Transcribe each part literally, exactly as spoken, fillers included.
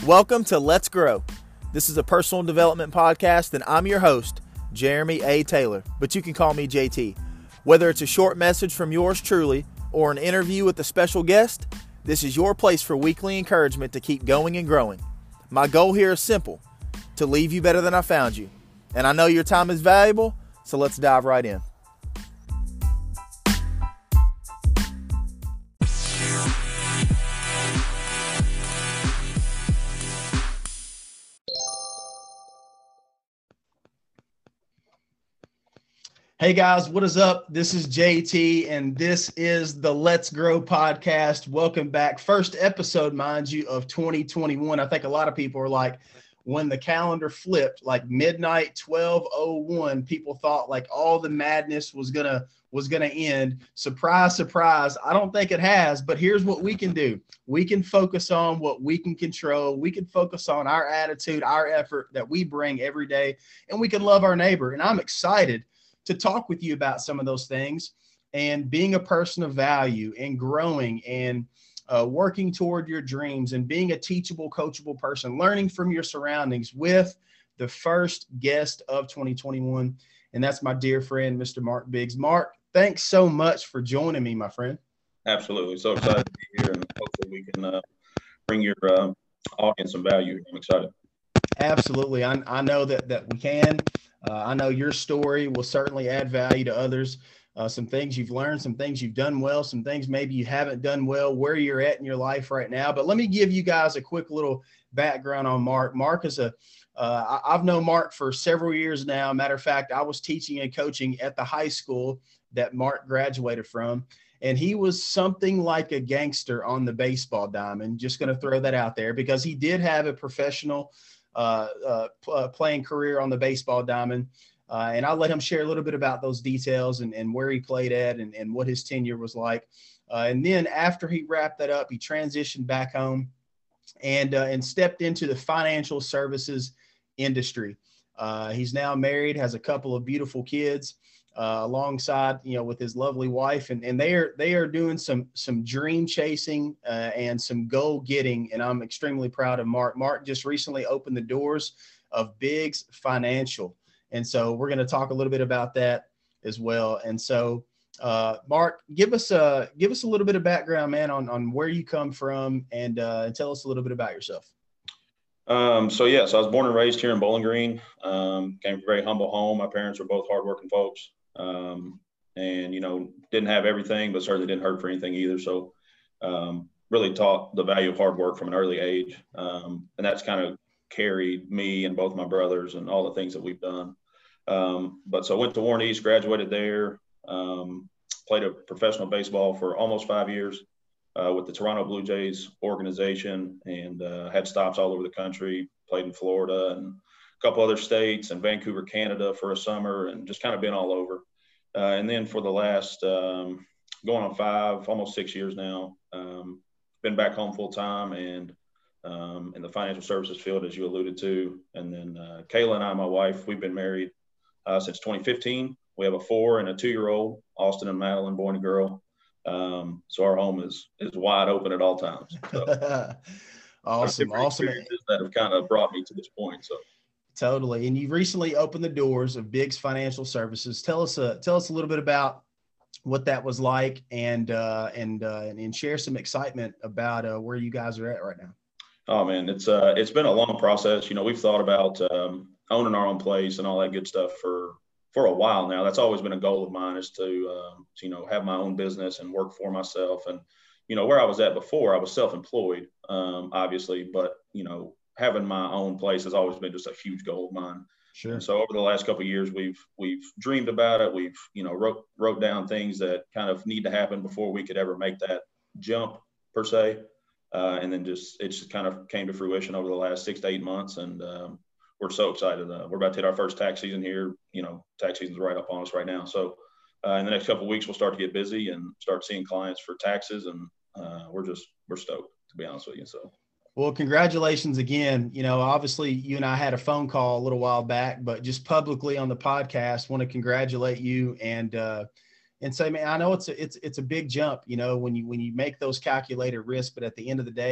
Welcome to Let's Grow. This is a personal development podcast, and I'm your host, Jeremy A. Taylor, but you can call me J T. Whether it's a short message from yours truly or an interview with a special guest, this is your place for weekly encouragement to keep going and growing. My goal here is simple, to leave you better than I found you. And I know your time is valuable, so let's dive right in. Hey guys, what is up? This is J T, and this is the Let's Grow podcast. Welcome back. First episode, mind you, of twenty twenty-one. I think a lot of people are like, when the calendar flipped, like midnight, twelve oh one, people thought like all the madness was gonna was gonna end. Surprise, surprise. I don't think it has, but here's what we can do. We can focus on what we can control. We can focus on our attitude, our effort that we bring every day, and we can love our neighbor. And I'm excited to talk with you about some of those things and being a person of value and growing and uh, working toward your dreams and being a teachable, coachable person, learning from your surroundings with the first guest of twenty twenty-one. And that's my dear friend, Mister Mark Biggs. Mark, thanks so much for joining me, my friend. Absolutely. So excited to be here, and hopefully we can uh, bring your uh, audience some value. I'm excited. Absolutely. I, I know that, that we can. Uh, I know your story will certainly add value to others. Uh, some things you've learned, some things you've done well, some things maybe you haven't done well, where you're at in your life right now. But let me give you guys a quick little background on Mark. Mark is a, uh, I've known Mark for several years now. Matter of fact, I was teaching and coaching at the high school that Mark graduated from. And he was something like a gangster on the baseball diamond. Just going to throw that out there because he did have a professional Uh, uh, uh, playing career on the baseball diamond. Uh, and I'll let him share a little bit about those details and, and where he played at and, and what his tenure was like. Uh, and then after he wrapped that up, he transitioned back home and, uh, and stepped into the financial services industry. Uh, he's now married, has a couple of beautiful kids uh, alongside, you know, with his lovely wife. And, and they are, they are doing some, some dream chasing uh, and some goal getting. And I'm extremely proud of Mark. Mark just recently opened the doors of Biggs Financial. And so we're going to talk a little bit about that as well. And so, uh, Mark, give us a, give us a little bit of background, man, on, on where you come from and, uh, and tell us a little bit about yourself. Um, so, yes, yeah, so I was born and raised here in Bowling Green. Um, came from a very humble home. My parents were both hardworking folks. Um, and, you know, didn't have everything, but certainly didn't hurt for anything either. So um, really taught the value of hard work from an early age. Um, and that's kind of carried me and both my brothers and all the things that we've done. Um, but so I went to Warren East, graduated there, um, played a professional baseball for almost five years uh, with the Toronto Blue Jays organization, and uh, had stops all over the country, played in Florida and a couple other states, and Vancouver, Canada for a summer, and just kind of been all over. Uh, and then for the last um, going on five, almost six years now, um, been back home full time and um, in the financial services field, as you alluded to. And then uh, Kayla and I, my wife, we've been married uh, since twenty fifteen. We have a four and a two-year-old, Austin and Madeline, boy and girl. Um, so our home is is wide open at all times. So, awesome, awesome. That have kind of brought me to this point. So. Totally. And you've recently opened the doors of Biggs Financial Services. Tell us a, tell us a little bit about what that was like and, uh, and, uh, and share some excitement about uh, where you guys are at right now. Oh man, it's, uh, it's been a long process. You know, we've thought about um, owning our own place and all that good stuff for, for a while now. That's always been a goal of mine, is to, um, to, you know, have my own business and work for myself. And, you know, where I was at before, I was self-employed, um, obviously, but, you know, having my own place has always been just a huge goal of mine. Sure. And so over the last couple of years, we've we've dreamed about it. We've you know wrote wrote down things that kind of need to happen before we could ever make that jump per se. Uh, and then just it just kind of came to fruition over the last six to eight months, and um, we're so excited. Uh, we're about to hit our first tax season here. You know, tax season's right up on us right now. So uh, in the next couple of weeks, we'll start to get busy and start seeing clients for taxes, and uh, we're just we're stoked, to be honest with you. So. Well, congratulations again. You know, obviously you and I had a phone call a little while back, but just publicly on the podcast, want to congratulate you and, uh, and say, man, I know it's a, it's, it's a big jump, you know, when you, when you make those calculated risks, but at the end of the day,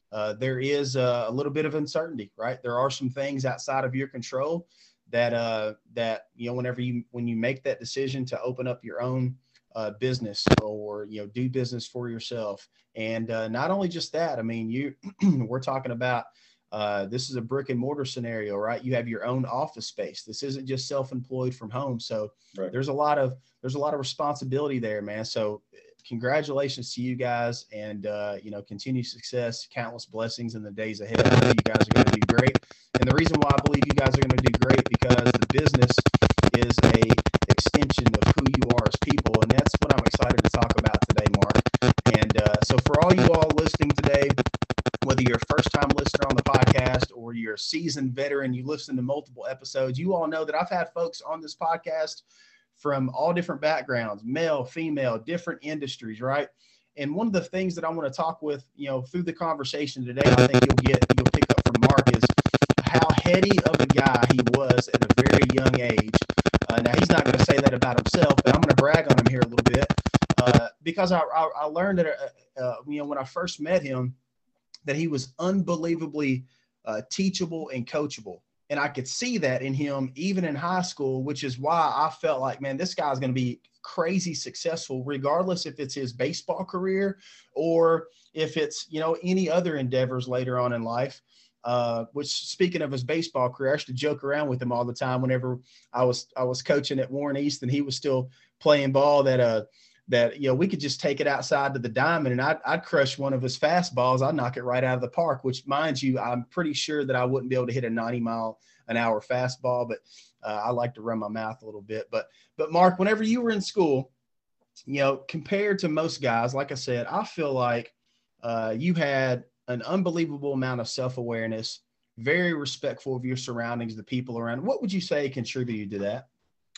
uh, there is a, a little bit of uncertainty, right? There are some things outside of your control that, uh, that, you know, whenever you, when you make that decision to open up your own uh, business or, you know, do business for yourself. And uh, not only just that, I mean, you, we're talking about, uh, this is a brick and mortar scenario, right? You have your own office space. This isn't just self-employed from home. So right. there's a lot of, there's a lot of responsibility there, man. So congratulations to you guys, and, uh, you know, continued success, countless blessings in the days ahead. I know you guys are going to do great. And the reason why I believe you guys are going to do great, because the business is a extension of who you are as people. And that's what I'm excited to talk about today, Mark. And uh, so for all you all listening today, whether you're a first-time listener on the podcast or you're a seasoned veteran, you listen to multiple episodes, you all know that I've had folks on this podcast from all different backgrounds, male, female, different industries, right? And one of the things that I want to talk with, you know, through the conversation today, I think you'll get, you'll pick up from Mark, is how heady of a guy he was at a very young age. Uh, now, he's not going to say that about himself, but I'm going to brag on him here a little bit, uh, because I, I, I learned that, uh, uh, you know, when I first met him, that he was unbelievably uh, teachable and coachable. And I could see that in him even in high school, which is why I felt like, man, this guy's going to be crazy successful, regardless if it's his baseball career or if it's, you know, any other endeavors later on in life. Uh, which, speaking of his baseball career, I used to joke around with him all the time whenever I was I was coaching at Warren East and he was still playing ball, that uh that, you know, we could just take it outside to the diamond and I'd, I'd crush one of his fastballs. I'd knock it right out of the park, which, mind you, I'm pretty sure that I wouldn't be able to hit a ninety mile an hour fastball, but uh, I like to run my mouth a little bit. But, but Mark, whenever you were in school, you know, compared to most guys, like I said, I feel like uh, you had an unbelievable amount of self-awareness, very respectful of your surroundings, the people around. What would you say contributed to that?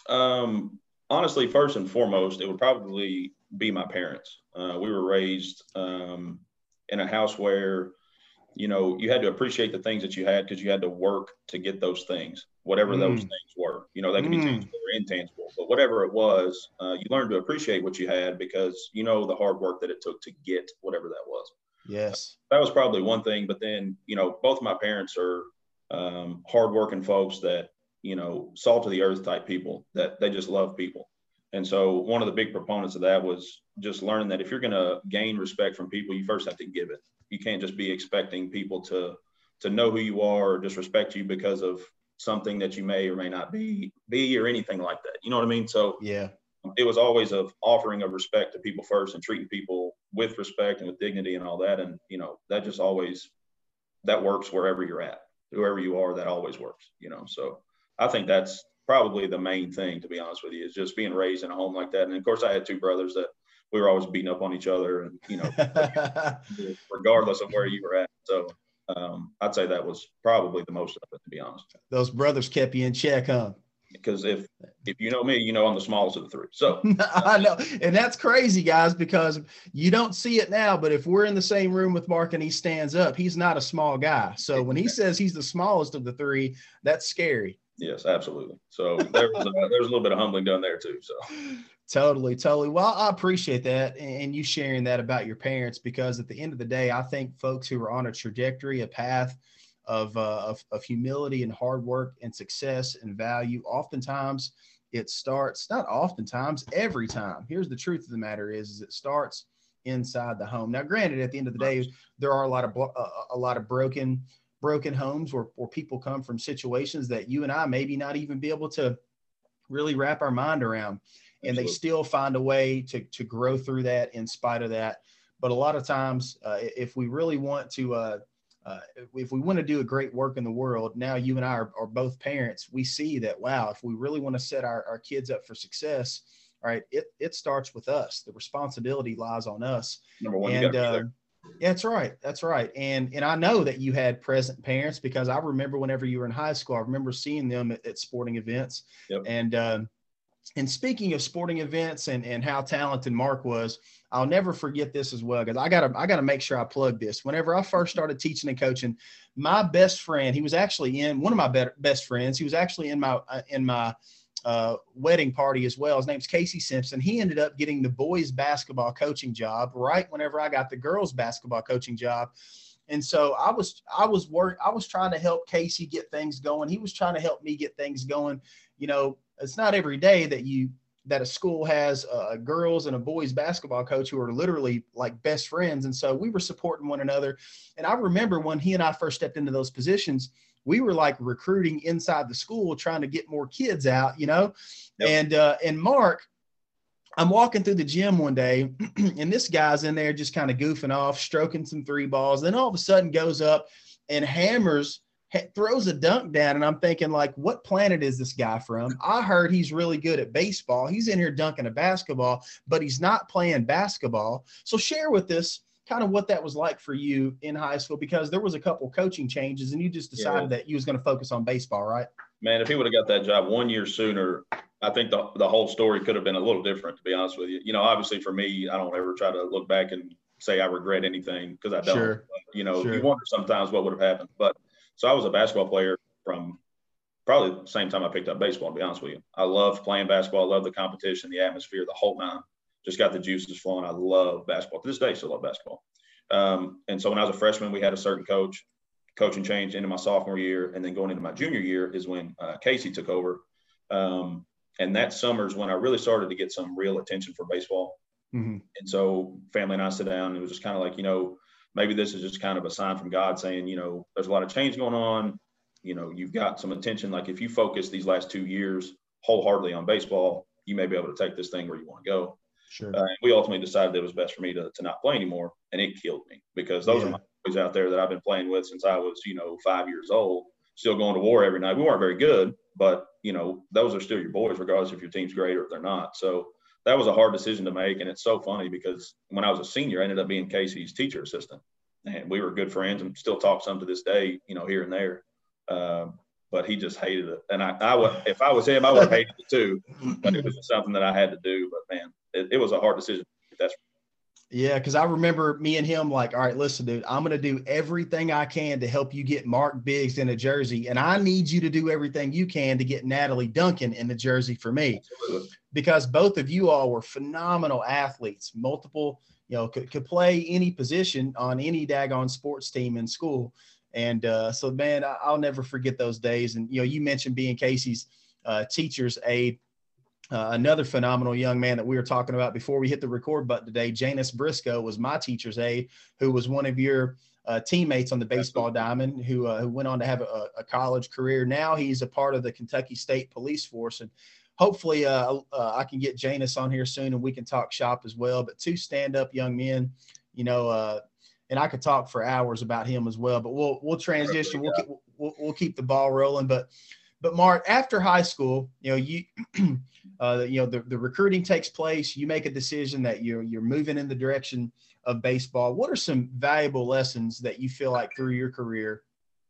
Um, Honestly, first and foremost, it would probably be my parents. Uh, we were raised um, in a house where, you know, you had to appreciate the things that you had because you had to work to get those things, whatever mm. those things were. You know, they could mm. be tangible or intangible, but whatever it was, uh, you learned to appreciate what you had because you know the hard work that it took to get whatever that was. Yes. Uh, that was probably one thing. But then, you know, both of my parents are um, hardworking folks that, you know, salt of the earth type people, that they just love people. And so one of the big proponents of that was just learning that if you're going to gain respect from people, you first have to give it. You can't just be expecting people to, to know who you are or just respect you because of something that you may or may not be, be or anything like that. You know what I mean? So yeah, it was always of offering of respect to people first and treating people with respect and with dignity and all that. And, you know, that just always, that works wherever you're at, whoever you are, that always works, you know? So I think that's probably the main thing, to be honest with you, is just being raised in a home like that. And of course I had two brothers that we were always beating up on each other and, you know, regardless of where you were at. So um, I'd say that was probably the most of it, to be honest. Those brothers kept you in check, huh? Because if, if you know me, you know, I'm the smallest of the three. So I know. And that's crazy, guys, because you don't see it now, but if we're in the same room with Mark and he stands up, he's not a small guy. So when he says he's the smallest of the three, that's scary. Yes, absolutely. So there was, a, there was a little bit of humbling done there too. So totally, totally. Well, I appreciate that and you sharing that about your parents, because at the end of the day, I think folks who are on a trajectory, a path of, uh, of, of humility and hard work and success and value, oftentimes it starts, not oftentimes, every time. Here's the truth of the matter is, is it starts inside the home. Now, granted, at the end of the day, there are a lot of, uh, a lot of broken broken homes where, where people come from situations that you and I maybe not even be able to really wrap our mind around. And Absolutely. They still find a way to, to grow through that in spite of that. But a lot of times, uh, if we really want to, uh, uh, if we want to do a great work in the world, now you and I are, are both parents, we see that, wow, if we really want to set our, our kids up for success, all right, it, it starts with us. The responsibility lies on us. Number one, and, uh, Yeah, that's right. That's right. And and I know that you had present parents, because I remember whenever you were in high school, I remember seeing them at, at sporting events. Yep. And um, and speaking of sporting events and, and how talented Mark was, I'll never forget this as well, because I gotta I gotta make sure I plug this. Whenever I first started teaching and coaching, my best friend, he was actually in one of my be- best friends. He was actually in my uh, in my uh, wedding party as well. His name's Casey Simpson. He ended up getting the boys basketball coaching job right whenever I got the girls basketball coaching job. And so I was, I was work, I was trying to help Casey get things going. He was trying to help me get things going. You know, it's not every day that you, that a school has a girls and a boys basketball coach who are literally like best friends. And so we were supporting one another. And I remember when he and I first stepped into those positions, we were like recruiting inside the school, trying to get more kids out, you know? Yep. And, uh, and Mark, I'm walking through the gym one day and this guy's in there just kind of goofing off, stroking some three balls. Then all of a sudden goes up and hammers, throws a dunk down. And I'm thinking, like, what planet is this guy from? I heard he's really good at baseball. He's in here dunking a basketball, but he's not playing basketball. So share with us kind of what that was like for you in high school, because there was a couple coaching changes and you just decided yeah. that you was going to focus on baseball, right? Man, if he would have got that job one year sooner, I think the the whole story could have been a little different, to be honest with you. You know, obviously for me, I don't ever try to look back and say I regret anything, because I don't. Sure. But, you know, sure. you wonder sometimes what would have happened. But so I was a basketball player from probably the same time I picked up baseball, to be honest with you. I loved playing basketball. I loved the competition, the atmosphere, the whole nine. Just got the juices flowing. I love basketball. To this day, I still love basketball. Um, and so when I was a freshman, we had a certain coach. Coaching changed into my sophomore year, and then going into my junior year is when uh, Casey took over. Um, and that summer is when I really started to get some real attention for baseball. Mm-hmm. And so family and I sit down, and it was just kind of like, you know, maybe this is just kind of a sign from God saying, you know, there's a lot of change going on. You know, you've got some attention. Like if you focus these last two years wholeheartedly on baseball, you may be able to take this thing where you want to go. Sure. Uh, and we ultimately decided that it was best for me to, to not play anymore. And it killed me, because those yeah. are my boys out there that I've been playing with since I was, you know, five years old, still going to war every night. We weren't very good, but, you know, those are still your boys, regardless if your team's great or if they're not. So that was a hard decision to make. And it's so funny because when I was a senior, I ended up being Casey's teacher assistant. And we were good friends and still talk some to this day, you know, here and there. Um, but he just hated it. And I, I would, if I was him, I would have hated it too. But it was just something that I had to do. But man, it, it was a hard decision. That's Yeah, because I remember me and him like, all right, listen, dude, I'm going to do everything I can to help you get Mark Biggs in a jersey. And I need you to do everything you can to get Natalie Duncan in the jersey for me. Absolutely. Because both of you all were phenomenal athletes, multiple, you know, could, could play any position on any daggone sports team in school. And uh, so, man, I, I'll never forget those days. And, you know, you mentioned being Casey's uh, teacher's aide. Uh, another phenomenal young man that we were talking about before we hit the record button today, Janus Briscoe, was my teacher's aide, who was one of your uh, teammates on the baseball diamond, who, uh, who went on to have a, a college career. Now he's a part of the Kentucky State Police Force. And hopefully uh, uh, I can get Janus on here soon and we can talk shop as well. But two stand-up young men, you know, uh, and I could talk for hours about him as well. But we'll we'll transition. We'll keep, we'll, we'll keep the ball rolling. But But Mark, after high school, you know, you, uh, you know, the, the recruiting takes place. You make a decision that you're you're moving in the direction of baseball. What are some valuable lessons that you feel like through your career?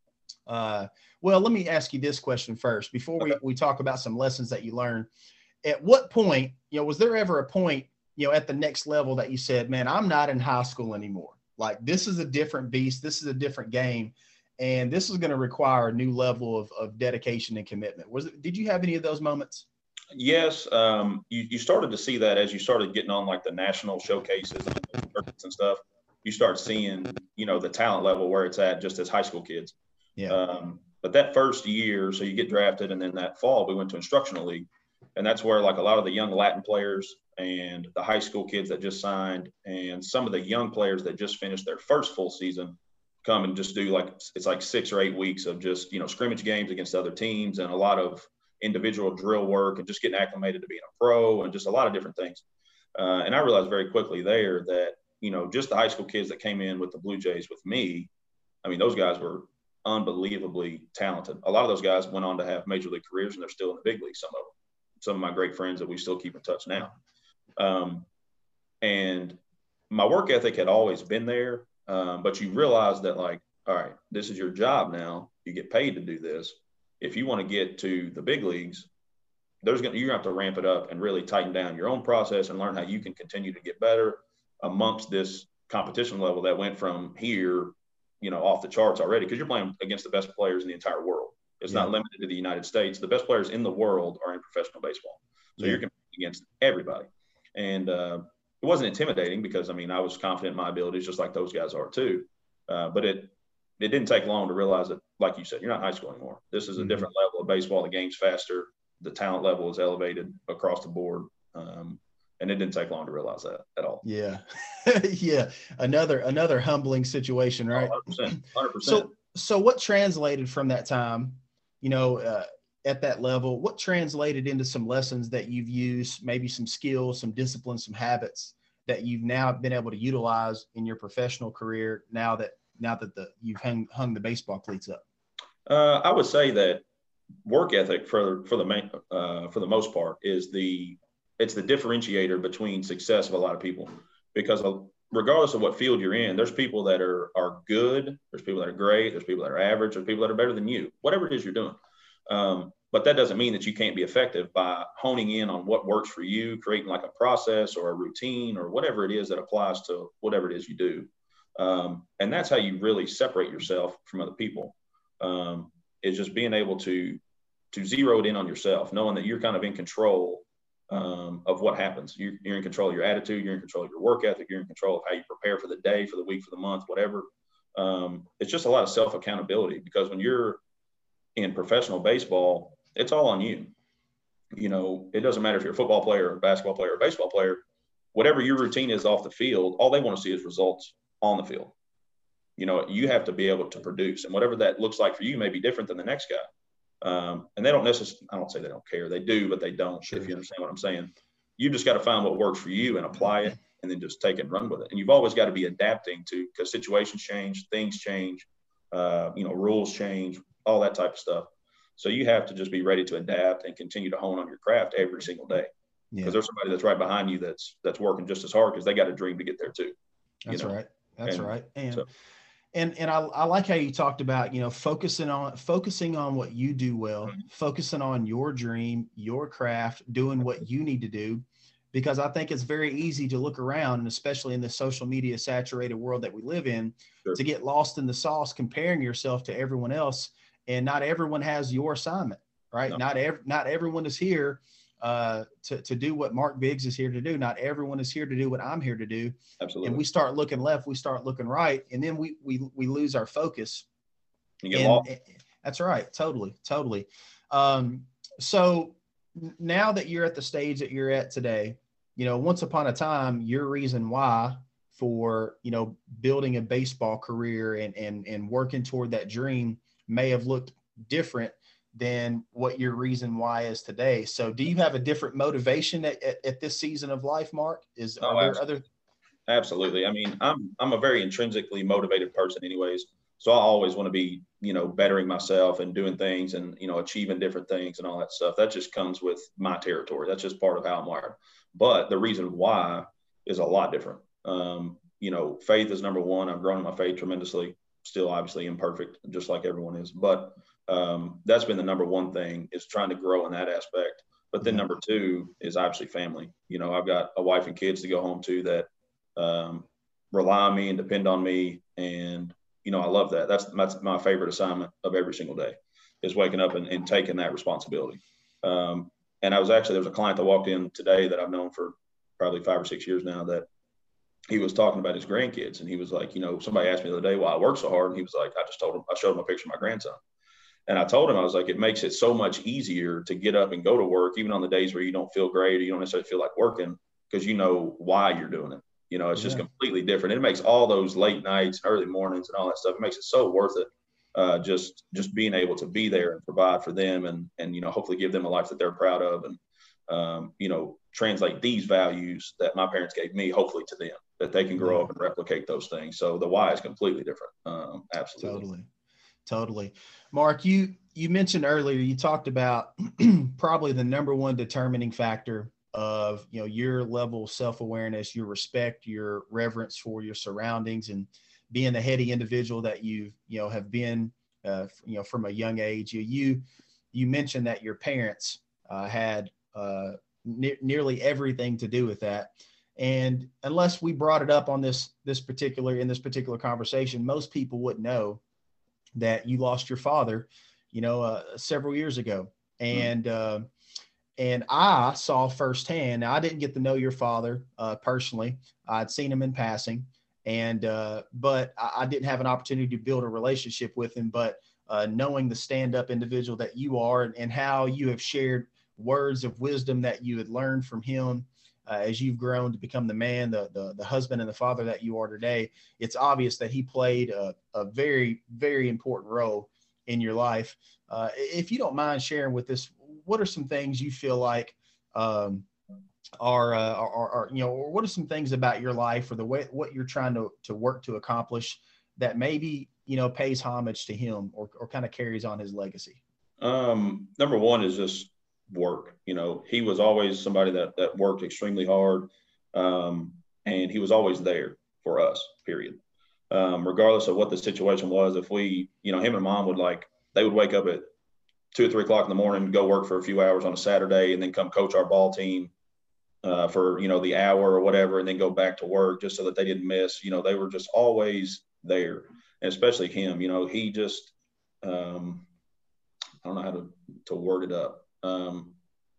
Uh, well, let me ask you this question first before we, we talk about some lessons that you learned. At what point, you know, was there ever a point, you know, at the next level that you said, man, I'm not in high school anymore. Like, this is a different beast. This is a different game. And this is going to require a new level of, of dedication and commitment. Was it, did you have any of those moments? Yes. Um, you, you started to see that as you started getting on like the national showcases and, and stuff. You start seeing, you know, the talent level where it's at just as high school kids. Yeah. Um, but that first year, so you get drafted, and then that fall we went to instructional league. And that's where like a lot of the young Latin players and the high school kids that just signed and some of the young players that just finished their first full season come and just do like, it's like six or eight weeks of just, you know, scrimmage games against other teams and a lot of individual drill work and just getting acclimated to being a pro and just a lot of different things. Uh, and I realized very quickly there that, you know, just the high school kids that came in with the Blue Jays with me, I mean, those guys were unbelievably talented. A lot of those guys went on to have major league careers and they're still in the big league, some of them. Some of my great friends that we still keep in touch now. Um, and my work ethic had always been there. Um, but you realize that, like, all right, this is your job now. You get paid to do this. If you want to get to the big leagues, there's going you're going to have to ramp it up and really tighten down your own process and learn how you can continue to get better amongst this competition level that went from here, you know, off the charts already, because you're playing against the best players in the entire world. It's yeah. not limited to the United States. The best players in the world are in professional baseball. So yeah. you're competing against everybody. And uh, it wasn't intimidating because, I mean, I was confident in my abilities just like those guys are too. Uh, but it it didn't take long to realize that, like you said, you're not in high school anymore. This is a mm-hmm. different level of baseball. The game's faster. The talent level is elevated across the board. Um, and it didn't take long to realize that at all. Yeah. yeah. Another, another humbling situation, right? one hundred percent. one hundred percent. So, so what translated from that time, you know, uh, at that level, what translated into some lessons that you've used, maybe some skills, some discipline, some habits that you've now been able to utilize in your professional career now that, now that the, you've hung, hung the baseball cleats up? Uh, I would say that work ethic for, for the main, uh, for the most part is the, it's the differentiator between success of a lot of people, because regardless of what field you're in, there's people that are, are good. There's people that are great. There's people that are average. There's people that are better than you, whatever it is you're doing. Um, but that doesn't mean that you can't be effective by honing in on what works for you, creating like a process or a routine or whatever it is that applies to whatever it is you do. Um, and that's how you really separate yourself from other people, um, is just being able to, to zero it in on yourself, knowing that you're kind of in control um, of what happens. You're, you're in control of your attitude. You're in control of your work ethic. You're in control of how you prepare for the day, for the week, for the month, whatever. Um, it's just a lot of self-accountability, because when you're in professional baseball, it's all on you. You know, it doesn't matter if you're a football player or a basketball player or a baseball player, whatever your routine is off the field, all they want to see is results on the field. You know, you have to be able to produce, and whatever that looks like for you may be different than the next guy. Um, and they don't necessarily, I don't say they don't care. They do, but they don't, sure. If you understand what I'm saying. You just got to find what works for you and apply it, and then just take it and run with it. And you've always got to be adapting to, because situations change, things change, uh, you know, rules change, all that type of stuff. So you have to just be ready to adapt and continue to hone on your craft every single day. Because yeah. there's somebody that's right behind you that's that's working just as hard, because they got a dream to get there too. That's you know? right. That's and right. And so, and and I, I like how you talked about, you know, focusing on focusing on what you do well, mm-hmm. focusing on your dream, your craft, doing what you need to do. Because I think it's very easy to look around, and especially in the social media saturated world that we live in, sure. to get lost in the sauce, comparing yourself to everyone else. And not everyone has your assignment, right? No. Not every, not everyone is here uh, to, to do what Mark Biggs is here to do. Not everyone is here to do what I'm here to do. Absolutely. And we start looking left, we start looking right, and then we we we lose our focus. You get lost. That's right. Totally. Totally. Um, so now that you're at the stage that you're at today, you know, once upon a time, your reason why for, you know, building a baseball career and and and working toward that dream may have looked different than what your reason why is today. So do you have a different motivation at, at, at this season of life, Mark? Is oh, are there absolutely. other? Absolutely. I mean, I'm, I'm a very intrinsically motivated person anyways. So I always want to be, you know, bettering myself and doing things and, you know, achieving different things and all that stuff. That just comes with my territory. That's just part of how I'm wired. But the reason why is a lot different. Um, you know, faith is number one. I've grown in my faith tremendously. Still obviously imperfect, just like everyone is. But um, that's been the number one thing, is trying to grow in that aspect. But then number two is obviously family. You know, I've got a wife and kids to go home to that um, rely on me and depend on me. And, you know, I love that. That's, that's my favorite assignment of every single day, is waking up and, and taking that responsibility. Um, and I was actually, there was a client that walked in today that I've known for probably five or six years now, that he was talking about his grandkids. And he was like, you know, somebody asked me the other day why I work so hard. And he was like, I just told him, I showed him a picture of my grandson. And I told him, I was like, it makes it so much easier to get up and go to work, even on the days where you don't feel great or you don't necessarily feel like working, because you know why you're doing it. You know, it's just yeah. completely different. It makes all those late nights and early mornings and all that stuff, it makes it so worth it. Uh, just, just being able to be there and provide for them and, and, you know, hopefully give them a life that they're proud of, and, um, you know, translate these values that my parents gave me, hopefully to them, that they can grow up and replicate those things. So the why is completely different. Um, absolutely. Totally. Totally. Mark, you, you mentioned earlier, you talked about probably the number one determining factor of, you know, your level of self-awareness, your respect, your reverence for your surroundings, and being the heady individual that you, you know, have been, uh, you know, from a young age. You, you, you mentioned that your parents uh, had uh, ne- nearly everything to do with that. And unless we brought it up on this, this particular, in this particular conversation, most people wouldn't know that you lost your father, you know, uh, several years ago. And, mm-hmm. uh, and I saw firsthand, now I didn't get to know your father uh, personally. I'd seen him in passing, And, uh, but I, I didn't have an opportunity to build a relationship with him. But uh, knowing the stand-up individual that you are, and, and how you have shared words of wisdom that you had learned from him uh, as you've grown to become the man, the, the, the husband and the father that you are today, it's obvious that he played a, a very, very important role in your life. Uh, if you don't mind sharing with us, what are some things you feel like um, are, uh, are, are, you know, or what are some things about your life or the way, what you're trying to, to work to accomplish that maybe, you know, pays homage to him or, or kind of carries on his legacy? Um, number one is just work. You know, he was always somebody that, that worked extremely hard. Um, and he was always there for us, period. Um, regardless of what the situation was, if we, you know, him and mom would like, they would wake up at two or three o'clock in the morning, go work for a few hours on a Saturday, and then come coach our ball team uh, for, you know, the hour or whatever, and then go back to work just so that they didn't miss. You know, they were just always there. And especially him, you know, he just, um, I don't know how to, to word it up. Um,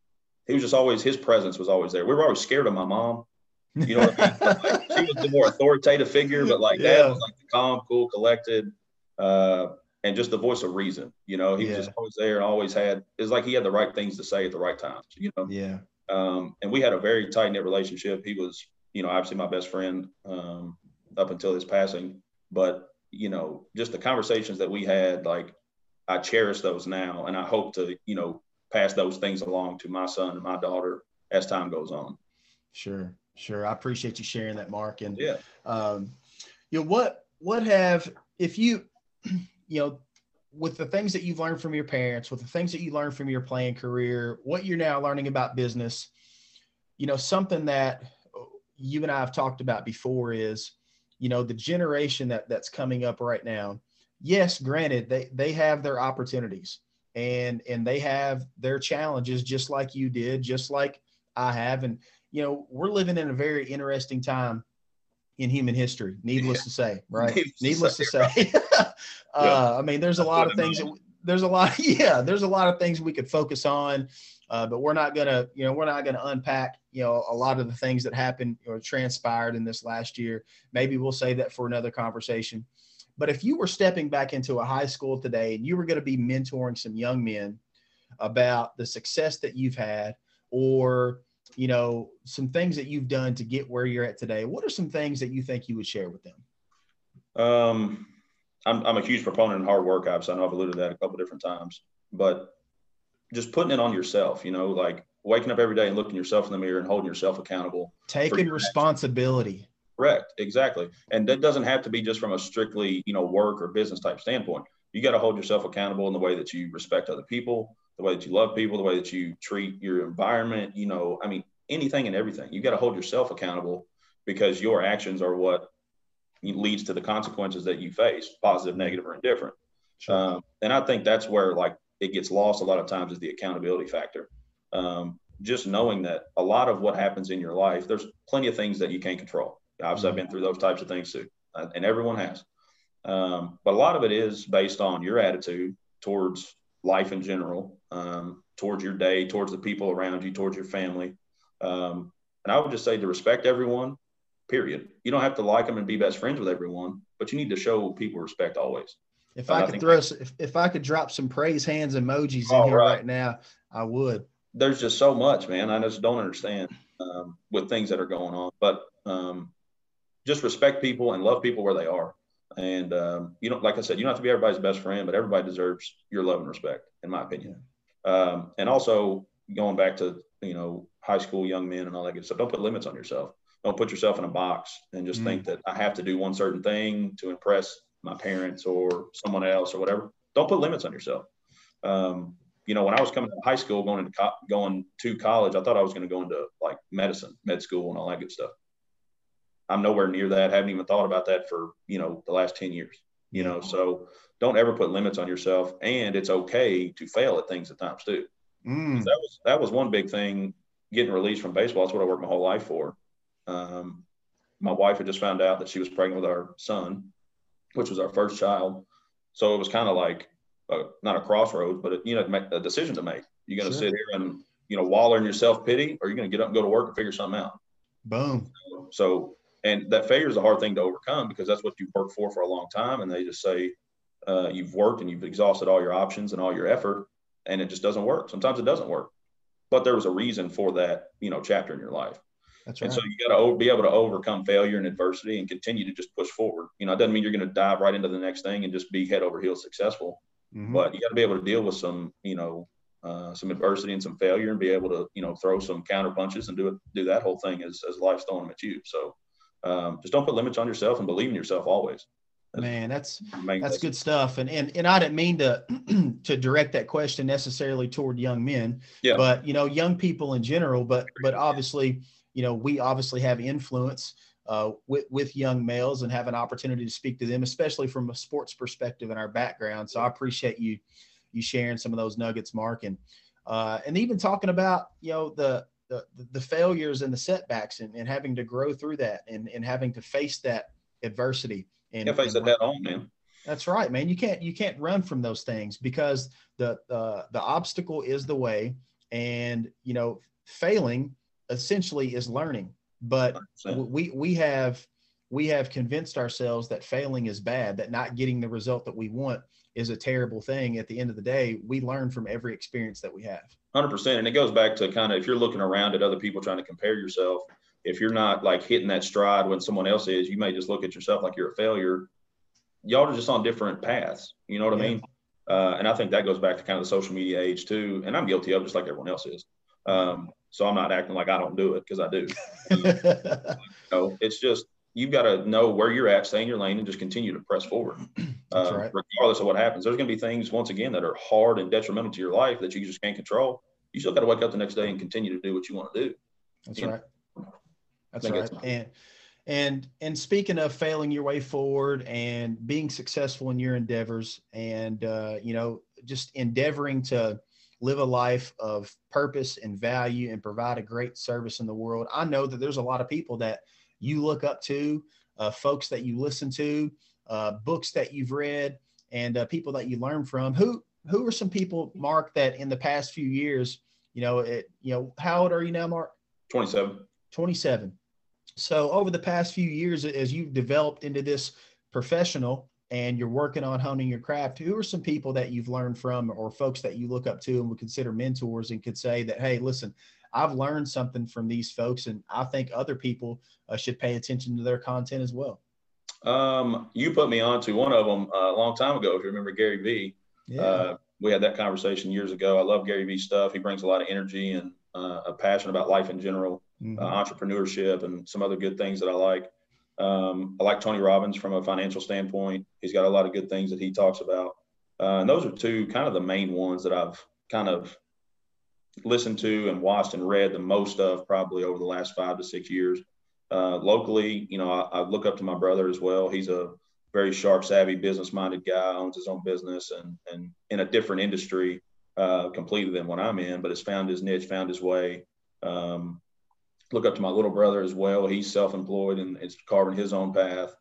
he was just always, his presence was always there. We were always scared of my mom. You know what I mean? Like, she was the more authoritative figure, but like Yeah. dad was like the calm, cool, collected, uh, and just the voice of reason. You know, he Yeah. was just always there and always had, it's like he had the right things to say at the right times, you know? Yeah. Um, and we had a very tight knit relationship. He was, you know, obviously my best friend um, up until his passing, but, you know, just the conversations that we had, like, I cherish those now. And I hope to, you know, pass those things along to my son and my daughter as time goes on. Sure. Sure. I appreciate you sharing that, Mark. And, yeah, um, you know, what, what have, if you, you know, with the things that you've learned from your parents, with the things that you learned from your playing career, what you're now learning about business, you know, something that you and I have talked about before is, you know, the generation that that's coming up right now. Yes, granted, they, they have their opportunities and, and they have their challenges just like you did, just like I have. And, you know, we're living in a very interesting time in human history, needless yeah. to say, right? Needless, Needless to say. to say. uh, yeah. I mean, there's a lot of things that, there's a lot, yeah, there's a lot of things we could focus on, uh, but we're not going to, you know, we're not going to unpack, you know, a lot of the things that happened or transpired in this last year. Maybe we'll save that for another conversation. But if you were stepping back into a high school today and you were going to be mentoring some young men about the success that you've had, or, you know, some things that you've done to get where you're at today, what are some things that you think you would share with them? Um, I'm, I'm a huge proponent of hard work. Obviously, I know I've alluded to that a couple of different times, but just putting it on yourself, you know, like waking up every day and looking yourself in the mirror and holding yourself accountable. Taking responsibility. Actions. Correct. Exactly. And that doesn't have to be just from a strictly, you know, work or business type standpoint. You got to hold yourself accountable in the way that you respect other people, the way that you love people, the way that you treat your environment, you know, I mean, anything and everything. You got to hold yourself accountable because your actions are what leads to the consequences that you face, positive, negative, or indifferent. Sure. Um, and I think that's where like it gets lost a lot of times is the accountability factor. Um, just knowing that a lot of what happens in your life, there's plenty of things that you can't control. Obviously, mm-hmm. I've been through those types of things too, and everyone has. Um, but a lot of it is based on your attitude towards life in general, um, towards your day, towards the people around you, towards your family. Um, and I would just say to respect everyone, period. You don't have to like them and be best friends with everyone, but you need to show people respect always. If I, I could throw, if, if I could drop some praise hands emojis oh, in here right. right now, I would. There's just so much, man. I just don't understand um, with things that are going on, but um, just respect people and love people where they are. And, um, you know, like I said, you don't have to be everybody's best friend, but everybody deserves your love and respect, in my opinion. Um, and also going back to, you know, high school young men and all that good stuff, don't put limits on yourself. Don't put yourself in a box and just mm. think that I have to do one certain thing to impress my parents or someone else or whatever. Don't put limits on yourself. Um, you know, when I was coming to high school, going into co- going to college, I thought I was going to go into like medicine, med school and all that good stuff. I'm nowhere near that. Haven't even thought about that for, you know, the last ten years, you know, so don't ever put limits on yourself. And it's okay to fail at things at times too. Mm. That was, that was one big thing, getting released from baseball. That's what I worked my whole life for. Um, my wife had just found out that she was pregnant with our son, which was our first child. So it was kind of like, uh, not a crossroads, but, a, you know, make a decision to make. You're going to sure. sit here and, you know, wallow in your self-pity, or you're going to get up and go to work and figure something out. Boom. So, And that failure is a hard thing to overcome because that's what you've worked for for a long time. And they just say, uh, you've worked and you've exhausted all your options and all your effort, and it just doesn't work. Sometimes it doesn't work, but there was a reason for that, you know, chapter in your life. That's right. And so you got to be able to overcome failure and adversity and continue to just push forward. You know, it doesn't mean you're going to dive right into the next thing and just be head over heels successful, mm-hmm. but you got to be able to deal with some, you know, uh, some adversity and some failure and be able to, you know, throw some counter punches and do it, do that whole thing as, as life's throwing them at you. So um, just don't put limits on yourself and believe in yourself always. That's, Man, that's that's good stuff. And and and I didn't mean to to direct that question necessarily toward young men, yeah. but you know, young people in general. But but obviously, you know, we obviously have influence uh, with with young males and have an opportunity to speak to them, especially from a sports perspective in our background. So I appreciate you you sharing some of those nuggets, Mark, and uh, and even talking about you know the the the failures and the setbacks and, and having to grow through that and and having to face that adversity. And, yeah, face it head on, man. That's right, man. You can't you can't run from those things because the uh, the obstacle is the way, and you know, failing essentially is learning. But one hundred percent. we we have we have convinced ourselves that failing is bad, that not getting the result that we want is a terrible thing. At the end of the day, we learn from every experience that we have. one hundred percent. And it goes back to kind of if you're looking around at other people trying to compare yourself. If you're not like hitting that stride when someone else is, you may just look at yourself like you're a failure. Y'all are just on different paths. You know what yeah. I mean? Uh, and I think that goes back to kind of the social media age too. And I'm guilty of it just like everyone else is. Um, so I'm not acting like I don't do it because I do. So it's just, you've got to know where you're at, stay in your lane and just continue to press forward. Uh, right. Regardless of what happens. There's going to be things once again that are hard and detrimental to your life that you just can't control. You still got to wake up the next day and continue to do what you want to do. That's you right. Know? That's right. And, and, and speaking of failing your way forward and being successful in your endeavors and, uh, you know, just endeavoring to live a life of purpose and value and provide a great service in the world. I know that there's a lot of people that you look up to, uh, folks that you listen to, uh, books that you've read, and uh, people that you learn from. Who, who are some people, Mark, that in the past few years, you know, it, you know, how old are you now, Mark? twenty-seven. twenty-seven. So over the past few years, as you've developed into this professional and you're working on honing your craft, who are some people that you've learned from or folks that you look up to and would consider mentors and could say that, hey, listen, I've learned something from these folks and I think other people uh, should pay attention to their content as well? Um, you put me on to one of them uh, a long time ago. If you remember Gary Vee, yeah. uh, we had that conversation years ago. I love Gary Vee's stuff. He brings a lot of energy and uh, a passion about life in general. Mm-hmm. Uh, entrepreneurship and some other good things that I like. Um, I like Tony Robbins from a financial standpoint. He's got a lot of good things that he talks about. Uh, and those are two kind of the main ones that I've kind of listened to and watched and read the most of probably over the last five to six years. Uh, locally, you know, I, I look up to my brother as well. He's a very sharp, savvy, business-minded guy, owns his own business and, and in a different industry uh, completely than what I'm in, but has found his niche, found his way. Um, Look up to my little brother as well. He's self-employed and it's carving his own path.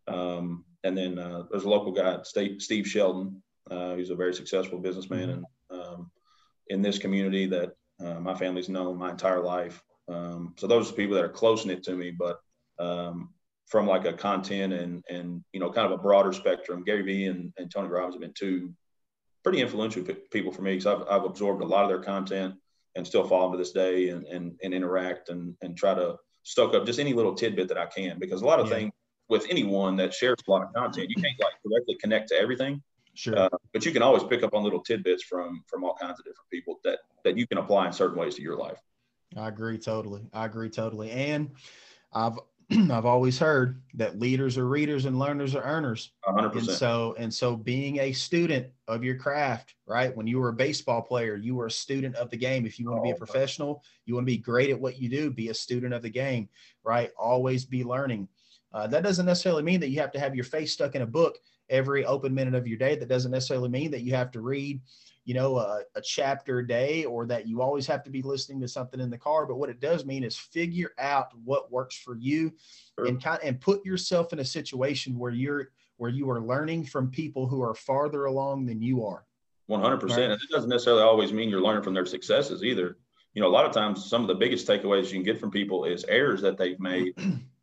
Um, and then uh, there's a local guy, Steve, Steve Sheldon, uh, who's a very successful businessman and um, in this community that uh, my family's known my entire life. Um, so those are people that are close-knit to me, but um, from like a content and, and, you know, kind of a broader spectrum, Gary Vee and, and Tony Robbins have been two pretty influential p- people for me because I've, I've absorbed a lot of their content and still follow them to this day and, and, and interact and, and try to soak up just any little tidbit that I can, because a lot of yeah. things with anyone that shares a lot of content, you can't like directly connect to everything, sure. Uh, but you can always pick up on little tidbits from, from all kinds of different people that, that you can apply in certain ways to your life. I agree. Totally. I agree. Totally. And I've, I've always heard that leaders are readers and learners are earners. one hundred percent. And so, and so being a student of your craft, right? When you were a baseball player, you were a student of the game. If you want to be a professional, you want to be great at what you do, be a student of the game, right? Always be learning. Uh, that doesn't necessarily mean that you have to have your face stuck in a book every open minute of your day. That doesn't necessarily mean that you have to read, you know, a, a chapter a day or that you always have to be listening to something in the car. But what it does mean is figure out what works for you sure. and kind and put yourself in a situation where you're where you are learning from people who are farther along than you are. one hundred percent. Right? And it doesn't necessarily always mean you're learning from their successes either. You know, a lot of times some of the biggest takeaways you can get from people is errors that they've made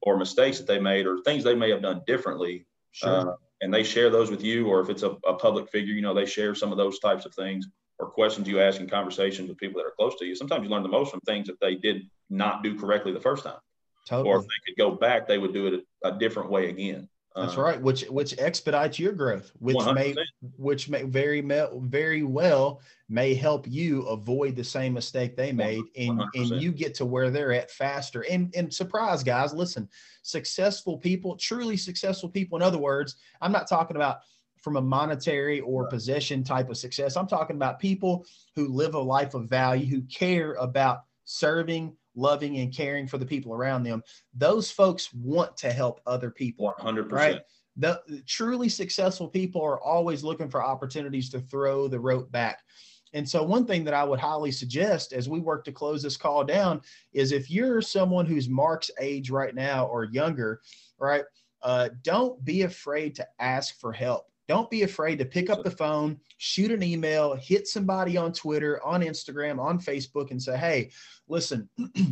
or mistakes that they made or things they may have done differently. Sure. Uh, and they share those with you, or if it's a, a public figure, you know, they share some of those types of things or questions you ask in conversations with people that are close to you. Sometimes you learn the most from things that they did not do correctly the first time. Totally. Or if they could go back, they would do it a, a different way again. That's uh, right. Which, which expedites your growth, which one hundred percent. may, which may very, very well may help you avoid the same mistake they made, and, and you get to where they're at faster. And, and surprise, guys, listen, successful people, truly successful people. In other words, I'm not talking about from a monetary or right. possession type of success. I'm talking about people who live a life of value, who care about serving, loving, and caring for the people around them. Those folks want to help other people. one hundred percent. Right? The, the truly successful people are always looking for opportunities to throw the rope back. And so one thing that I would highly suggest as we work to close this call down is if you're someone who's Mark's age right now or younger, right, uh, don't be afraid to ask for help. Don't be afraid to pick up the phone, shoot an email, hit somebody on Twitter, on Instagram, on Facebook, and say, hey, listen,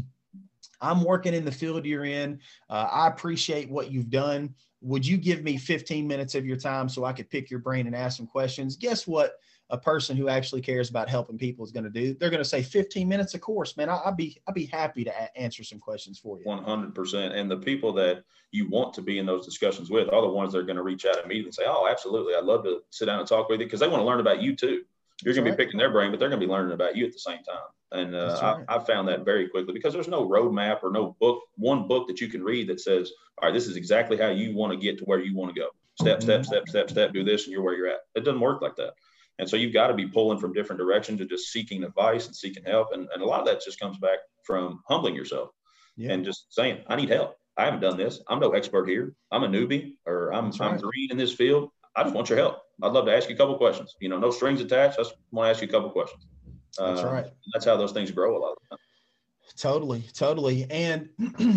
I'm working in the field you're in. Uh, I appreciate what you've done. Would you give me fifteen minutes of your time so I could pick your brain and ask some questions? Guess what a person who actually cares about helping people is going to do? They're going to say fifteen minutes, of course, man. I, I'd be, I'd be happy to a- answer some questions for you. one hundred percent. And the people that you want to be in those discussions with are the ones that are going to reach out immediately and say, oh, absolutely, I'd love to sit down and talk with you, because they want to learn about you too. You're going to be picking their brain, but they're going to be learning about you at the same time. And uh, right. I, I found that very quickly, because there's no roadmap or no book, one book that you can read that says, all right, this is exactly how you want to get to where you want to go. Step, step, step, step, step, do this, and you're where you're at. It doesn't work like that. And so you've got to be pulling from different directions and just seeking advice and seeking help. And, and a lot of that just comes back from humbling yourself yeah. and just saying, I need help. I haven't done this. I'm no expert here. I'm a newbie, or I'm, right. I'm green in this field. I just want your help. I'd love to ask you a couple of questions. You know, no strings attached. I just want to ask you a couple of questions. That's uh, right. That's how those things grow a lot of the time. Totally, totally. And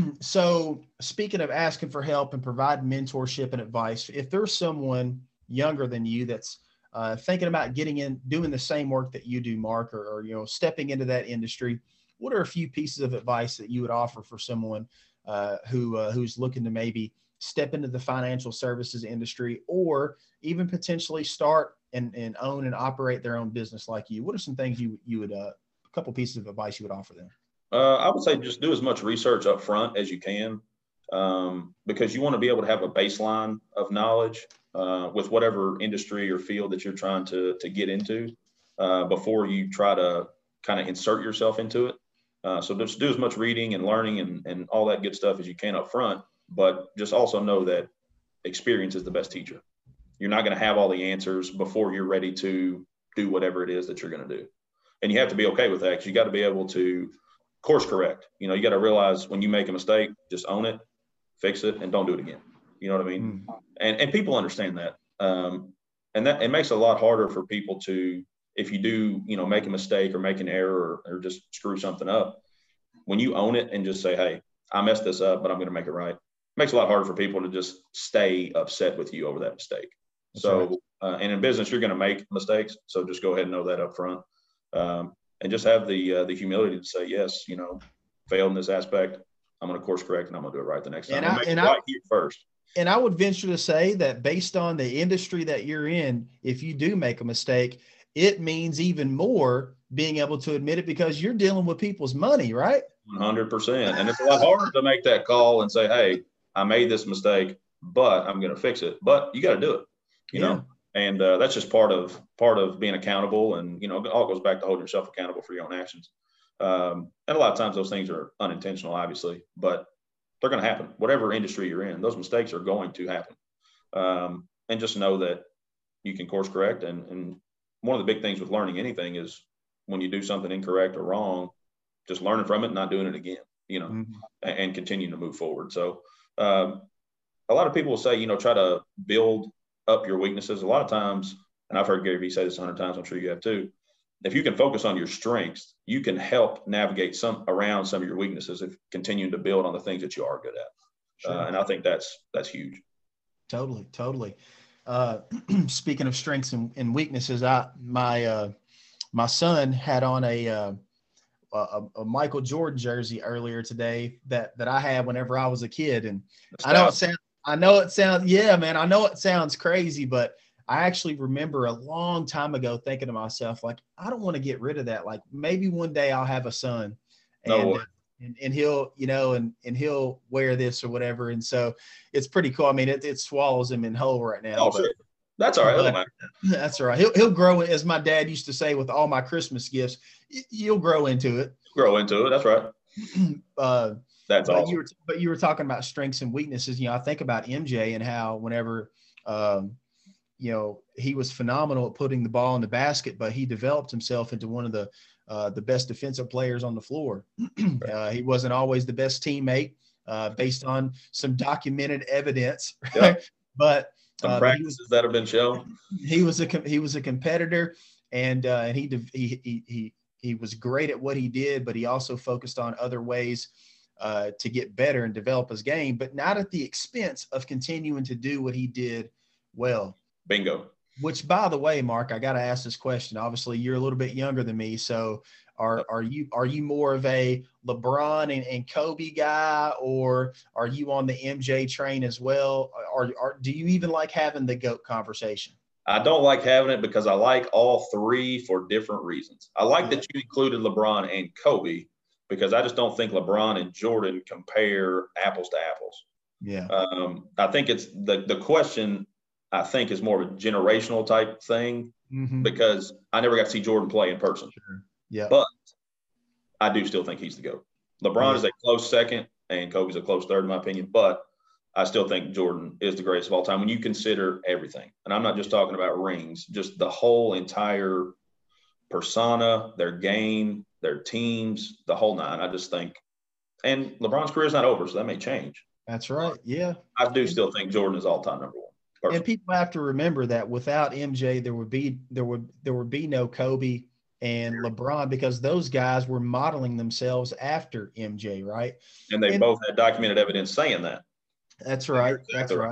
so speaking of asking for help and providing mentorship and advice, if there's someone younger than you that's uh, thinking about getting in, doing the same work that you do, Mark, or, or, you know, stepping into that industry, what are a few pieces of advice that you would offer for someone uh, who uh, who's looking to maybe step into the financial services industry, or even potentially start and, and own and operate their own business like you? What are some things you, you would, uh, a couple pieces of advice you would offer them? Uh, I would say just do as much research up front as you can, um, because you want to be able to have a baseline of knowledge uh, with whatever industry or field that you're trying to, to get into uh, before you try to kind of insert yourself into it. Uh, so just do as much reading and learning and, and all that good stuff as you can up front, but just also know that experience is the best teacher. You're not going to have all the answers before you're ready to do whatever it is that you're going to do. And you have to be okay with that, because you got to be able to course correct. You know, you got to realize when you make a mistake, just own it, fix it, and don't do it again. You know what I mean? Mm. And and people understand that. Um, and that it makes it a lot harder for people to, if you do, you know, make a mistake or make an error or, or just screw something up, when you own it and just say, hey, I messed this up, but I'm going to make it right. It makes it a lot harder for people to just stay upset with you over that mistake. That's so, right. uh, and in business, you're going to make mistakes. So just go ahead and know that up front. Um, and just have the uh, the humility to say, yes, you know, failed in this aspect, I'm going to course correct and I'm going to do it right the next time. And, I, and, I, right here first. and I would venture to say that based on the industry that you're in, if you do make a mistake, it means even more being able to admit it, because you're dealing with people's money, right? one hundred percent. And it's a lot harder to make that call and say, hey, I made this mistake, but I'm going to fix it. But you got to do it, you yeah. know? And uh, that's just part of part of being accountable. And, you know, it all goes back to holding yourself accountable for your own actions. Um, and a lot of times those things are unintentional, obviously, but they're going to happen. Whatever industry you're in, those mistakes are going to happen. Um, and just know that you can course correct. And, and one of the big things with learning anything is when you do something incorrect or wrong, just learning from it and not doing it again, you know, mm-hmm. and, and continue to move forward. So um, a lot of people will say, you know, try to build up your weaknesses. A lot of times, and I've heard Gary Vee say this a hundred times, I'm sure you have too, if you can focus on your strengths, you can help navigate some around some of your weaknesses if continuing to build on the things that you are good at. Sure. Uh, and I think that's, that's huge. Totally. Totally. Uh, speaking of strengths and, and weaknesses, I, my, uh, my son had on a, uh, a, a Michael Jordan jersey earlier today that that I had whenever I was a kid, and That's I know it sounds I know it sounds yeah, man, I know it sounds crazy, but I actually remember a long time ago thinking to myself, like, I don't want to get rid of that. Like, maybe one day I'll have a son, no and way. and, and he'll, you know, and and he'll wear this or whatever. And so it's pretty cool. I mean, it, it swallows him in whole right now. Oh, but, sure. That's all right. That don't but matter. that's all right. He'll he'll grow, as my dad used to say, with all my Christmas gifts. y- You'll grow into it. Grow into it. That's right. uh, That's but awesome. you were but you were talking about strengths and weaknesses. You know, I think about M J and how whenever um, you know, he was phenomenal at putting the ball in the basket, but he developed himself into one of the uh, the best defensive players on the floor. uh, he wasn't always the best teammate, uh, based on some documented evidence, right? Yep. But Some uh, but he was practices that have been shown. he was a com- he was a competitor, and uh, and he, de- he he he he was great at what he did, but he also focused on other ways uh, to get better and develop his game, but not at the expense of continuing to do what he did well. Bingo. Which, by the way, Mark, I got to ask this question. Obviously, you're a little bit younger than me, so are are you are you more of a LeBron and, and Kobe guy, or are you on the M J train as well? Or, or do you even like having the GOAT conversation? I don't like having it because I like all three for different reasons. I like Yeah. that you included LeBron and Kobe because I just don't think LeBron and Jordan compare apples to apples. Yeah. Um, I think it's the the question. I think is more of a generational type thing Mm-hmm. because I never got to see Jordan play in person. Sure. Yeah. But I do still think he's the GOAT. LeBron Yeah. is a close second, and Kobe's a close third, in my opinion. But I still think Jordan is the greatest of all time when you consider everything. And I'm not just talking about rings, just the whole entire persona, their game, their teams, the whole nine. I just think, and LeBron's career is not over, so that may change. That's right. Yeah. I do still think Jordan is all time number one. Personally. And people have to remember that without M J, there would be there would there would be no Kobe and LeBron, because those guys were modeling themselves after M J, right? And they and, both had documented evidence saying that. That's right. Exactly That's right. right.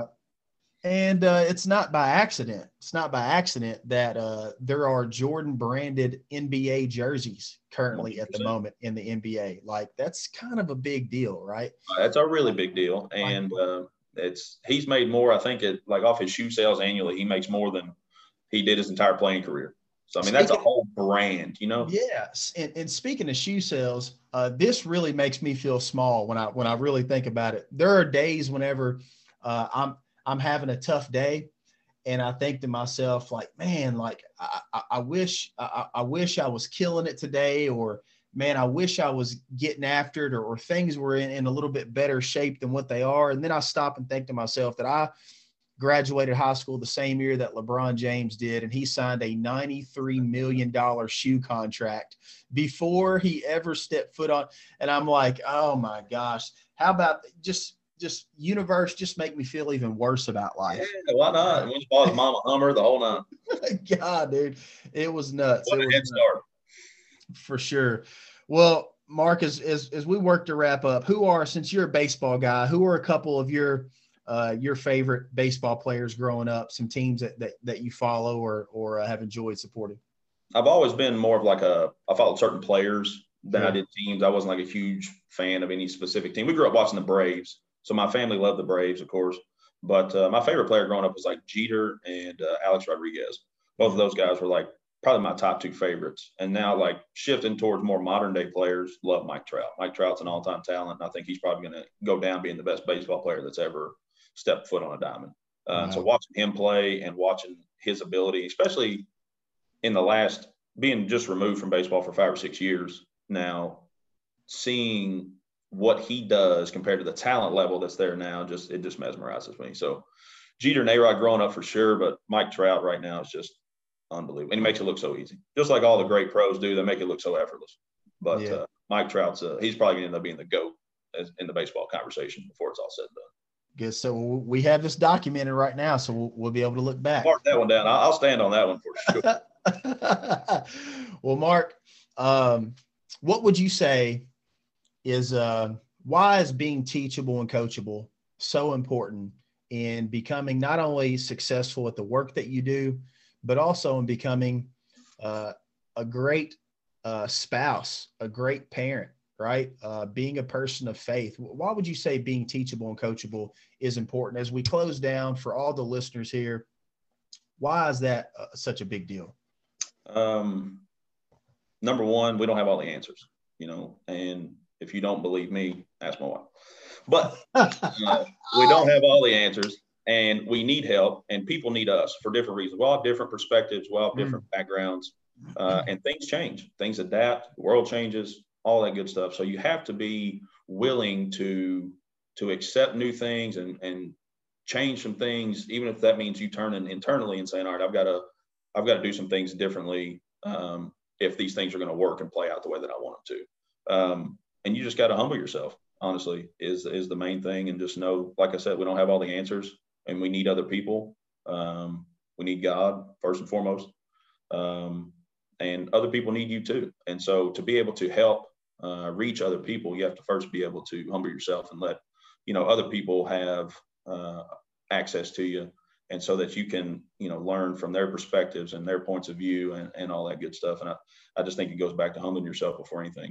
And uh, it's not by accident. It's not by accident that uh, there are Jordan branded N B A jerseys currently one hundred percent at the moment in the N B A. Like, that's kind of a big deal, right? That's a really big deal. And uh, it's he's made more, I think, it like off his shoe sales annually, he makes more than he did his entire playing career. So, I mean, that's a whole brand, you know? Yes. And, and speaking of shoe sales, uh, this really makes me feel small when I when I really think about it. There are days whenever uh, I'm I'm having a tough day, and I think to myself, like, man, like I, I, I wish I, I wish I was killing it today, or man, I wish I was getting after it, or, or things were in, in a little bit better shape than what they are. And then I stop and think to myself that I graduated high school the same year that LeBron James did, and he signed a ninety-three million dollars shoe contract before he ever stepped foot on. And I'm like, oh my gosh, how about just just universe, just make me feel even worse about life. Yeah, why not? When you bought his mama Hummer, the whole nine. God, dude, it was nuts. What it a was head start. nuts. For sure. Well, Mark, as, as as we work to wrap up, who are, since you're a baseball guy, who are a couple of your Uh, your favorite baseball players growing up, some teams that, that, that you follow or, or uh, have enjoyed supporting? I've always been more of like a, I followed certain players than Sure. I did teams. I wasn't like a huge fan of any specific team. We grew up watching the Braves. So my family loved the Braves, of course. But uh, my favorite player growing up was like Jeter and uh, Alex Rodriguez. Both of those guys were like probably my top two favorites. And now, like, shifting towards more modern day players, love Mike Trout. Mike Trout's an all time talent. And I think he's probably going to go down being the best baseball player that's ever stepped foot on a diamond. Uh, wow. So watching him play and watching his ability, especially in the last, being just removed from baseball for five or six years now, seeing what he does compared to the talent level that's there now, just it just mesmerizes me. So Jeter and A-Rod growing up for sure, but Mike Trout right now is just unbelievable. And he makes it look so easy. Just like all the great pros do, they make it look so effortless. But yeah. uh, Mike Trout's, uh, he's probably going to end up being the GOAT as, in the baseball conversation before it's all said and done. Good. So we have this documented right now, so we'll, we'll be able to look back. Mark that one down. I'll stand on that one for sure. Well, Mark, um, what would you say is uh, why is being teachable and coachable so important in becoming not only successful at the work that you do, but also in becoming uh, a great uh, spouse, a great parent, right? Uh, being a person of faith. Why would you say being teachable and coachable is important? As we close down, for all the listeners here, why is that uh, such a big deal? Um, number one, we don't have all the answers, you know, and if you don't believe me, ask my wife. But uh, we don't have all the answers, and we need help, and people need us for different reasons. We all have different perspectives. We all have different mm. backgrounds, uh, and things change. Things adapt. The world changes, all that good stuff. So you have to be willing to to accept new things and and change some things, even if that means you turning internally and saying, all right, I've got to I've got to do some things differently um, if these things are going to work and play out the way that I want them to. Um, and you just got to humble yourself. Honestly, is is the main thing, and just know, like I said, we don't have all the answers, and we need other people. Um, we need God first and foremost, um, and other people need you too. And so, to be able to help uh, reach other people, you have to first be able to humble yourself and let you know other people have uh, access to you, and so that you can you know learn from their perspectives and their points of view and, and all that good stuff. And I, I just think it goes back to humbling yourself before anything.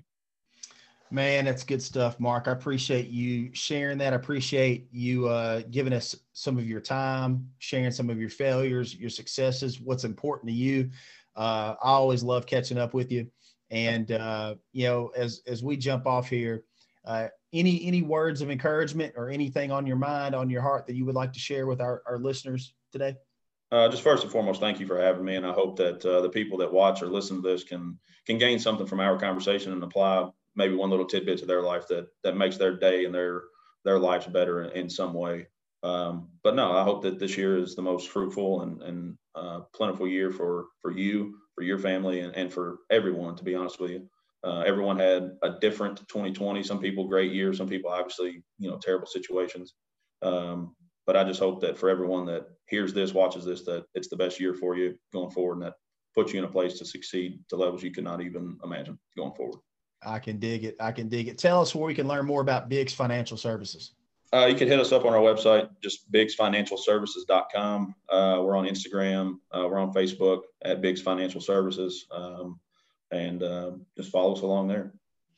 Man, that's good stuff, Mark. I appreciate you sharing that. I appreciate you uh, giving us some of your time, sharing some of your failures, your successes, what's important to you. Uh, I always love catching up with you. And, uh, you know, as as we jump off here, uh, any any words of encouragement or anything on your mind, on your heart that you would like to share with our, our listeners today? Uh, just first and foremost, thank you for having me. And I hope that uh, the people that watch or listen to this can can gain something from our conversation and apply maybe one little tidbit to their life that that makes their day and their their lives better in, in some way. Um, but no, I hope that this year is the most fruitful and, and uh, plentiful year for for you, for your family, and, and for everyone, to be honest with you. Uh, everyone had a different twenty twenty. Some people great years, some people obviously, you know, terrible situations. Um, but I just hope that for everyone that hears this, watches this, that it's the best year for you going forward, and that puts you in a place to succeed to levels you could not even imagine going forward. I can dig it. I can dig it. Tell us where we can learn more about Biggs Financial Services. Uh, you can hit us up on our website, just biggs financial services dot com. Uh, we're on Instagram. Uh, we're on Facebook at Biggs Financial Services. Um, and uh, just follow us along there.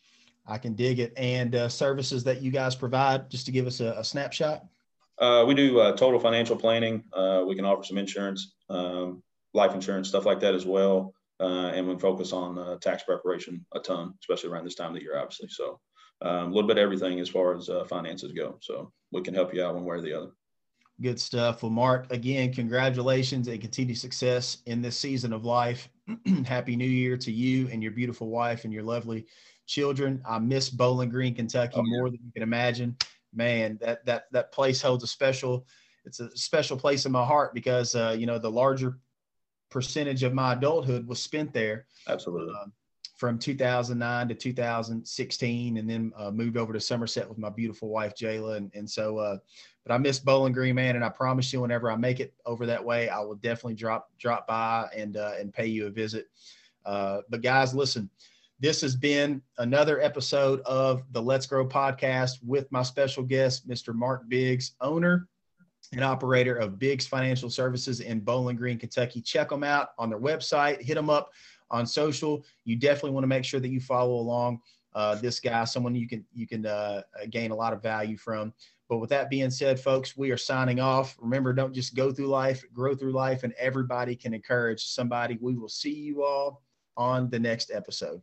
I can dig it. And uh, services that you guys provide, just to give us a, a snapshot. Uh, we do uh, total financial planning. Uh, we can offer some insurance, um, life insurance, stuff like that as well. Uh, and we focus on uh, tax preparation a ton, especially around this time of the year, obviously. So um, a little bit of everything as far as uh, finances go. So we can help you out one way or the other. Good stuff. Well, Mark, again, congratulations and continued success in this season of life. Happy New Year to you and your beautiful wife and your lovely children. I miss Bowling Green, Kentucky oh, yeah. more than you can imagine. Man, that that that place holds a special, it's a special place in my heart because, uh, you know, the larger percentage of my adulthood was spent there. Absolutely. Um, from two thousand nine to two thousand sixteen, and then uh, moved over to Somerset with my beautiful wife, Jayla. And, and so, uh, but I miss Bowling Green, man. And I promise you, whenever I make it over that way, I will definitely drop, drop by and, uh, and pay you a visit. Uh, but guys, listen, this has been another episode of the Let's Grow podcast with my special guest, Mister Mark Biggs, owner and operator of Biggs Financial Services in Bowling Green, Kentucky. Check them out on their website, hit them up on social. You definitely want to make sure that you follow along uh, this guy, someone you can, you can uh, gain a lot of value from. But with that being said, folks, we are signing off. Remember, don't just go through life, grow through life, and everybody can encourage somebody. We will see you all on the next episode.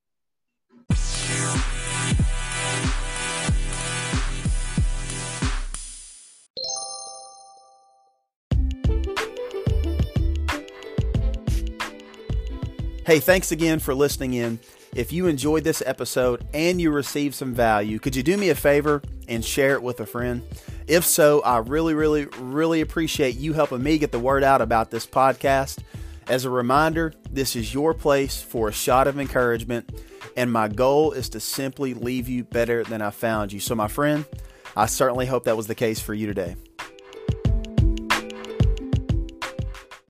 Hey, thanks again for listening in. If you enjoyed this episode and you received some value, could you do me a favor and share it with a friend? If so, I really, really, really appreciate you helping me get the word out about this podcast. As a reminder, this is your place for a shot of encouragement, and my goal is to simply leave you better than I found you. So, my friend, I certainly hope that was the case for you today.